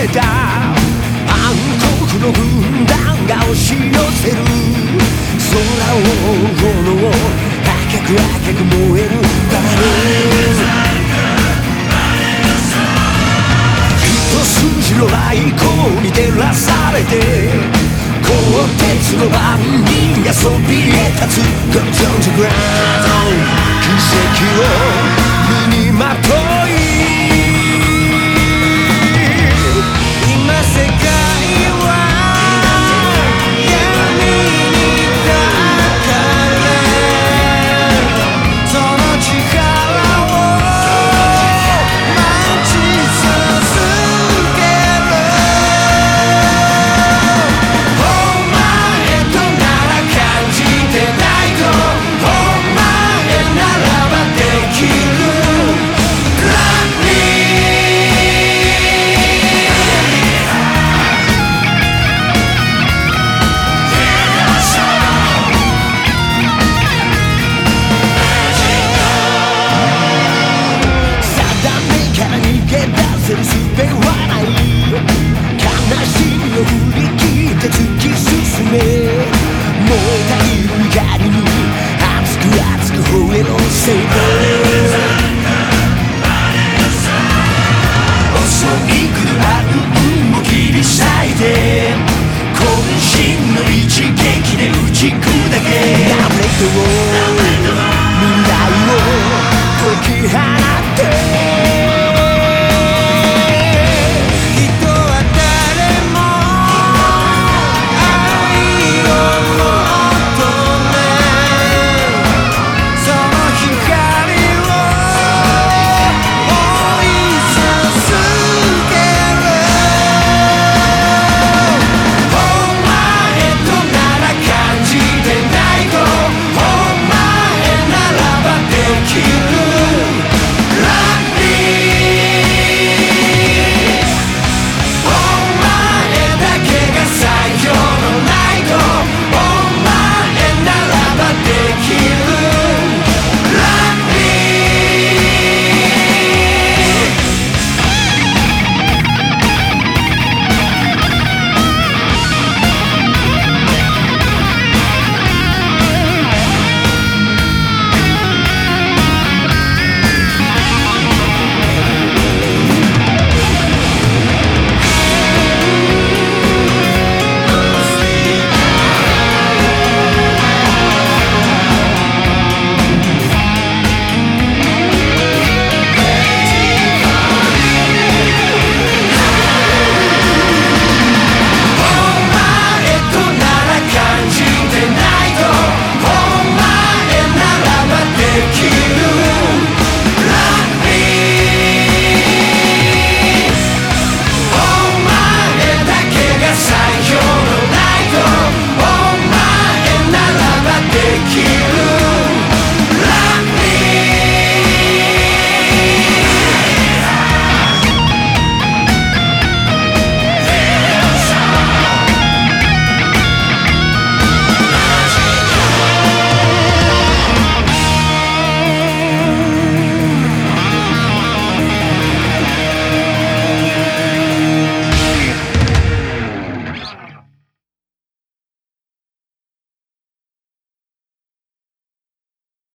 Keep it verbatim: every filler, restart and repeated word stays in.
れた暗黒の軍団が押し寄せる空を炎を赤く赤く燃えるバル一筋の雷光に照らされて鋼鉄の番人がそびえ立つ Go down to ground 奇跡を身にまとい今世界は闇に抱かれその力を待ち続けるお前となら感じてないとお前ならばできるすべはない悲しみを振り切って突き進め燃えたいる怒りに熱く熱く吠えろセイバー